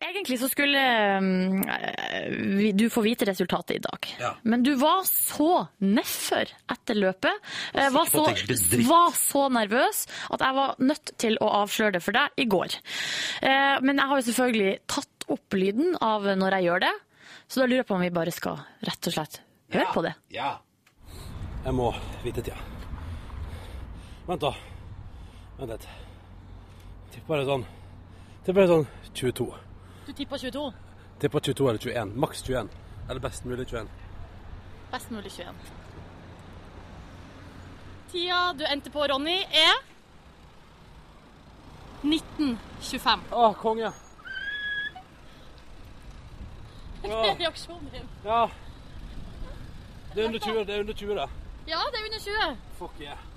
Egentlig så skulle du få vite resultatet i dag. Ja. Men du var så nedfor etter løpet. Var så nervøs at jeg var nødt til å avsløre det for deg i går. Men jeg har jo selvfølgelig tatt opp lyden av når jeg gjør det. Så da lurer jeg på om vi bare skal rett og slett høre på det. Ja. Jeg må vite tida. Vent da. Vent litt. Tipper det sånn 22. Du tipper 22? Tipper 22 eller 21. Maks 21. Eller best mulig 21. Best mulig 21. Tida du endte på, Ronny, er 19.25. Konge. Hva er reaksjonen din? Ja. Det er under 20, det. Ja, det er under 20. Fuck yeah.